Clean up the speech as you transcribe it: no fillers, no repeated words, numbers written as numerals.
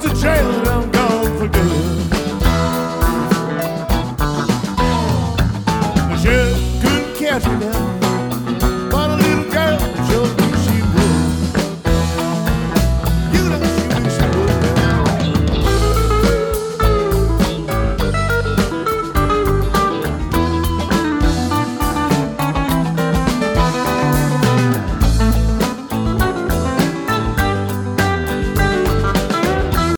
to jail and I'm gone for good. The sheriff couldn't catch me now.